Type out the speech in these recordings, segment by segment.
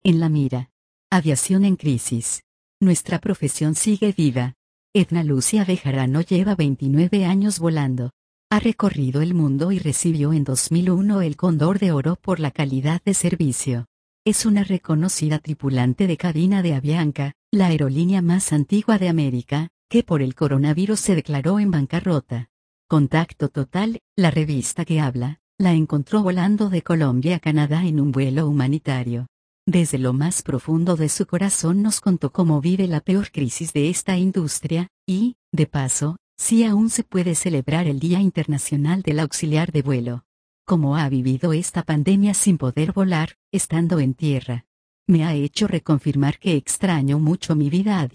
En la mira. Aviación en crisis. Nuestra profesión sigue viva. Edna Lucia Bejarano lleva 29 años volando. Ha recorrido el mundo y recibió en 2001 el Cóndor de Oro por la calidad de servicio. Es una reconocida tripulante de cabina de Avianca, la aerolínea más antigua de América, que por el coronavirus se declaró en bancarrota. Contacto Total, la revista que habla, la encontró volando de Colombia a Canadá en un vuelo humanitario. Desde lo más profundo de su corazón nos contó cómo vive la peor crisis de esta industria, y, de paso, si aún se puede celebrar el Día Internacional del Auxiliar de Vuelo. Cómo ha vivido esta pandemia sin poder volar, estando en tierra. Me ha hecho reconfirmar que extraño mucho mi vida a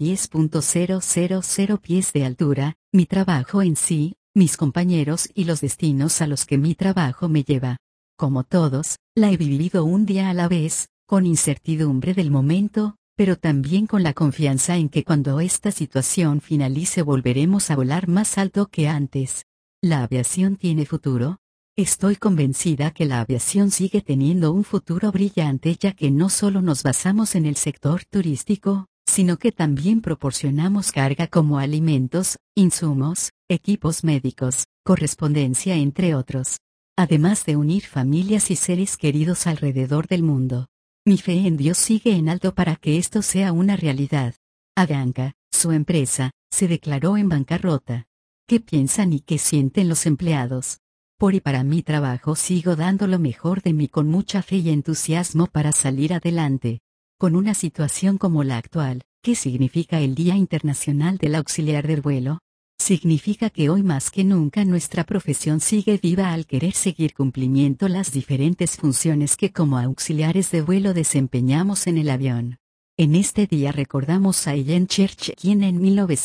10.000 pies de altura, mi trabajo en sí, mis compañeros y los destinos a los que mi trabajo me lleva. Como todos, la he vivido un día a la vez, con incertidumbre del momento, pero también con la confianza en que cuando esta situación finalice volveremos a volar más alto que antes. ¿La aviación tiene futuro? Estoy convencida que la aviación sigue teniendo un futuro brillante, ya que no solo nos basamos en el sector turístico, sino que también proporcionamos carga como alimentos, insumos, equipos médicos, correspondencia entre otros. Además de unir familias y seres queridos alrededor del mundo. Mi fe en Dios sigue en alto para que esto sea una realidad. Avianca, su empresa, se declaró en bancarrota. ¿Qué piensan y qué sienten los empleados? Por y para mi trabajo sigo dando lo mejor de mí con mucha fe y entusiasmo para salir adelante. Con una situación como la actual, ¿qué significa el Día Internacional del Auxiliar del Vuelo? Significa que hoy más que nunca nuestra profesión sigue viva al querer seguir cumpliendo las diferentes funciones que como auxiliares de vuelo desempeñamos en el avión. En este día recordamos a Ellen Church, quien en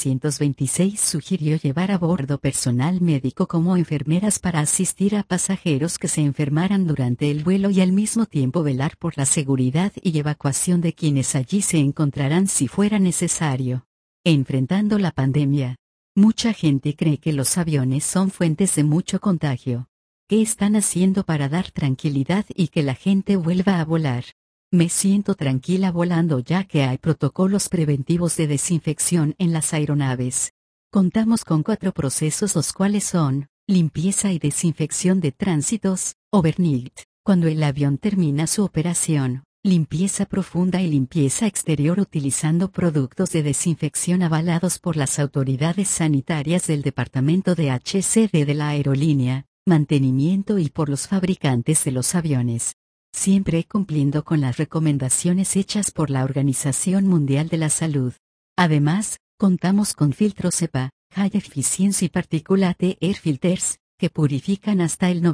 1926 sugirió llevar a bordo personal médico como enfermeras para asistir a pasajeros que se enfermaran durante el vuelo y al mismo tiempo velar por la seguridad y evacuación de quienes allí se encontrarán si fuera necesario. Enfrentando la pandemia. Mucha gente cree que los aviones son fuentes de mucho contagio. ¿Qué están haciendo para dar tranquilidad y que la gente vuelva a volar? Me siento tranquila volando ya que hay protocolos preventivos de desinfección en las aeronaves. Contamos con 4 procesos, los cuales son, limpieza y desinfección de tránsitos, overnight, cuando el avión termina su operación, limpieza profunda y limpieza exterior utilizando productos de desinfección avalados por las autoridades sanitarias del Departamento de HCD de la aerolínea, mantenimiento y por los fabricantes de los aviones. Siempre cumpliendo con las recomendaciones hechas por la Organización Mundial de la Salud. Además, contamos con filtros EPA, High Efficiency Particulate Air Filters, que purifican hasta el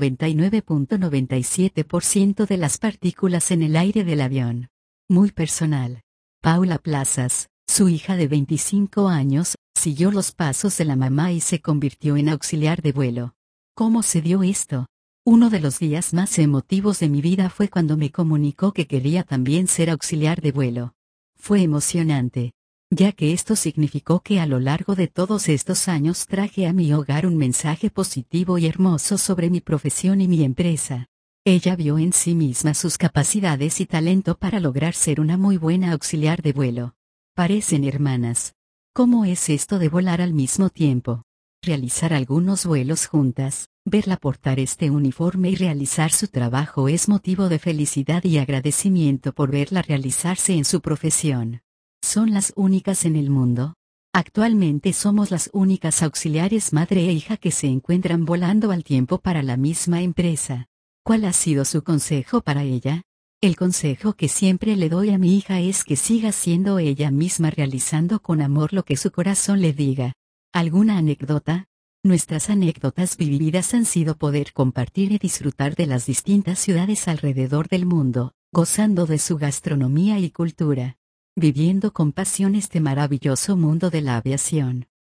99.97% de las partículas en el aire del avión. Muy personal. Paula Plazas, su hija de 25 años, siguió los pasos de la mamá y se convirtió en auxiliar de vuelo. ¿Cómo se dio esto? Uno de los días más emotivos de mi vida fue cuando me comunicó que quería también ser auxiliar de vuelo. Fue emocionante, ya que esto significó que a lo largo de todos estos años traje a mi hogar un mensaje positivo y hermoso sobre mi profesión y mi empresa. Ella vio en sí misma sus capacidades y talento para lograr ser una muy buena auxiliar de vuelo. Parecen hermanas. ¿Cómo es esto de volar al mismo tiempo? Realizar algunos vuelos juntas. Verla portar este uniforme y realizar su trabajo es motivo de felicidad y agradecimiento por verla realizarse en su profesión. ¿Son las únicas en el mundo? Actualmente somos las únicas auxiliares madre e hija que se encuentran volando al tiempo para la misma empresa. ¿Cuál ha sido su consejo para ella? El consejo que siempre le doy a mi hija es que siga siendo ella misma realizando con amor lo que su corazón le diga. ¿Alguna anécdota? Nuestras anécdotas vividas han sido poder compartir y disfrutar de las distintas ciudades alrededor del mundo, gozando de su gastronomía y cultura, viviendo con pasión este maravilloso mundo de la aviación.